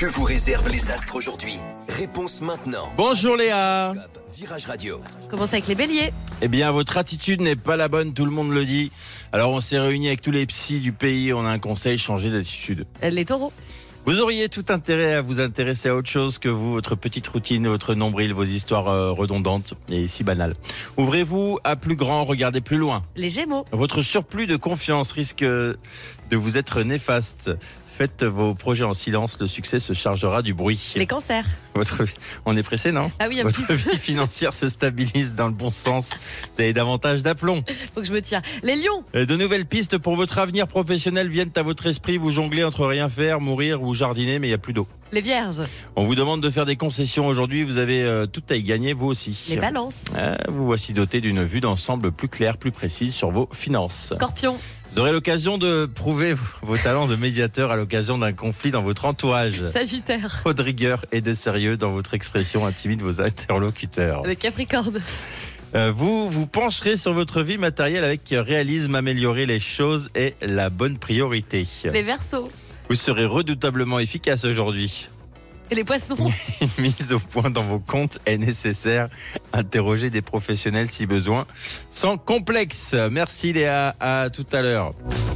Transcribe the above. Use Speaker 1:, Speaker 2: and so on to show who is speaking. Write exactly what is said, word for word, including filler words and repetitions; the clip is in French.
Speaker 1: Que vous réservent les astres aujourd'hui? Réponse maintenant.
Speaker 2: Bonjour Léa.
Speaker 1: Virage Radio.
Speaker 3: Commence avec les béliers.
Speaker 2: Eh bien, votre attitude n'est pas la bonne, tout le monde le dit. Alors, on s'est réunis avec tous les psys du pays, on a un conseil, changer d'attitude.
Speaker 3: Les taureaux.
Speaker 2: Vous auriez tout intérêt à vous intéresser à autre chose que vous, votre petite routine, votre nombril, vos histoires euh, redondantes et si banales. Ouvrez-vous à plus grand, regardez plus loin.
Speaker 3: Les gémeaux.
Speaker 2: Votre surplus de confiance risque de vous être néfaste. Faites vos projets en silence, le succès se chargera du bruit.
Speaker 3: Les cancers.
Speaker 2: Votre... On est pressé, non?
Speaker 3: Ah oui, un
Speaker 2: Votre
Speaker 3: petit peu.
Speaker 2: vie financière se stabilise dans le bon sens. Vous avez davantage d'aplomb.
Speaker 3: Faut que je me tire. Les lions.
Speaker 2: De nouvelles pistes pour votre avenir professionnel viennent à votre esprit. Vous jonglez entre rien faire, mourir ou jardiner, mais il n'y a plus d'eau.
Speaker 3: Les vierges.
Speaker 2: On vous demande de faire des concessions aujourd'hui. Vous avez euh, tout à y gagner, vous aussi.
Speaker 3: Les balances.
Speaker 2: Euh, vous voici doté d'une vue d'ensemble plus claire, plus précise sur vos finances.
Speaker 3: Scorpion.
Speaker 2: Vous aurez l'occasion de prouver vos talents de médiateur à l'occasion d'un conflit dans votre entourage.
Speaker 3: Sagittaire.
Speaker 2: Trop de rigueur et de sérieux dans votre expression intimide vos interlocuteurs.
Speaker 3: Le Capricorne.
Speaker 2: Euh, vous vous pencherez sur votre vie matérielle avec réalisme. Améliorer les choses est la bonne priorité.
Speaker 3: Les Verseaux.
Speaker 2: Vous serez redoutablement efficace aujourd'hui.
Speaker 3: Et les poissons.
Speaker 2: Une mise au point dans vos comptes est nécessaire. Interrogez des professionnels si besoin, sans complexe. Merci Léa, à tout à l'heure.